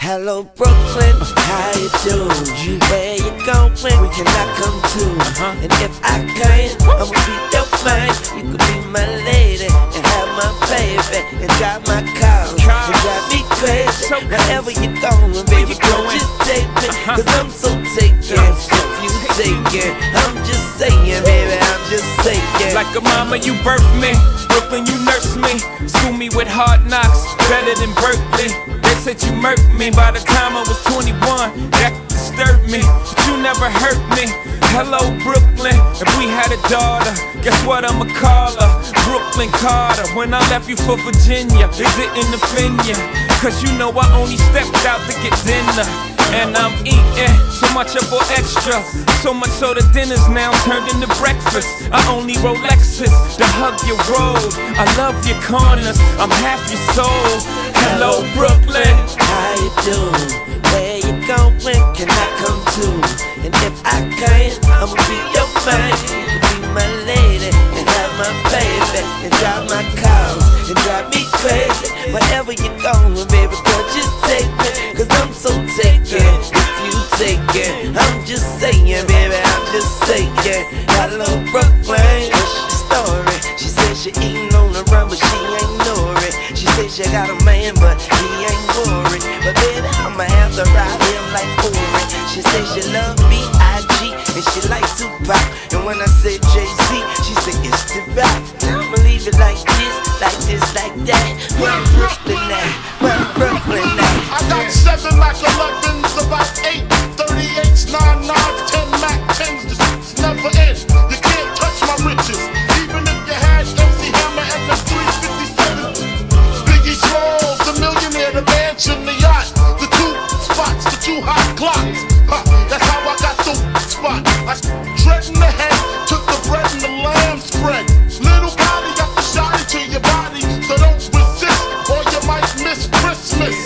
Hello Brooklyn, how you doing? Where you going? We cannot come to. And if I can't, I'ma be your man. You could be my lady and have my baby and drive my car and drive me crazy. Wherever you going, baby, don't just take me, cause I'm so taken. If you taken, I'm just saying, baby, I'm just saying. Like a mama, you birthed me. Brooklyn, you nursed me. School me with hard knocks, better than Berkeley. They said you murked me by the time I was 21. That disturbed me, but you never hurt me. Hello Brooklyn, if we had a daughter, guess what I'ma call her? Brooklyn Carter. When I left you for Virginia, it didn't offend you, cause you know I only stepped out to get dinner. And I'm eating so much of all extra, so much so the dinner's now turned into breakfast. I only roll Lexus to hug your road. I love your corners, I'm half your soul. Hello Brooklyn, how you doing? Where you going? Can I come to? And if I can't, I'ma be your man. You could be my lady and have my baby and drive my car and drive me crazy. Wherever you going, baby girl, just take me, cause I'm so taken. If you taken, I'm just saying, baby, I'm just saying. Hello Brooklyn, what's your story? She said she eating on the run, but she ain't know it. She said she got a man, but he ain't worried. But baby, I'ma have to ride him like Ori. She said she love B.I.G. and she like Tupac. And when I said Jay-Z, she said it's the rap. Now I'ma leave it like this, like this, like that. Where Brooklyn at? Where Brooklyn at? I got 7 Mac 11s, about 8 38s, 9 9s, 10 Mac 10s. This never end. You can't touch my riches, even if you had MC Hammer and the 357. Biggie Smalls, the millionaire, the mansion, the yacht, the 2 spots, the 2 hot clocks. That's how I got the spot. I dread in the head, took the bread and the lamb spread. Little body got the shot into your body, so don't resist or you might miss Christmas.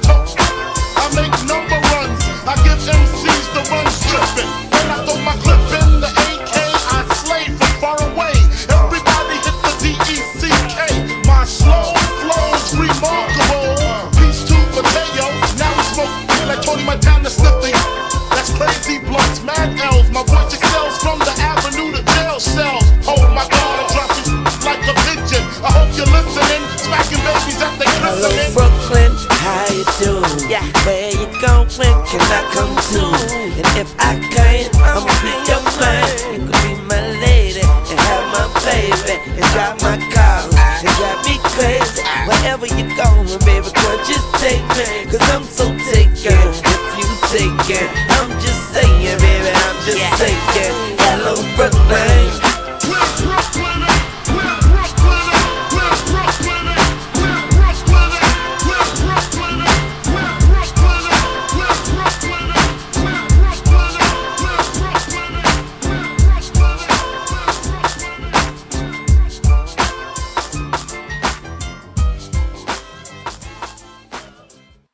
I make number runs, I give MCs the run stripping. When I throw my clip in the AK, I slay from far away. Everybody hit the D-E-C-K. My slow flow's remarkable. Peace to Mateo, now we smoke like Tony Montana sniffing. That's crazy blunts, mad L's. My voice excels from the avenue to jail cells. Oh my God, I drop you like a pigeon. I hope you're listening, smacking babies at the Hello christening. Brooklyn, how you doing? Yeah. Where you going? Can I come to? And if I can't, I'ma be your man. You could be my lady and have my baby and drive my car and drive me crazy. Wherever you going, baby girl, just take me, cause I'm so taken. If you taken,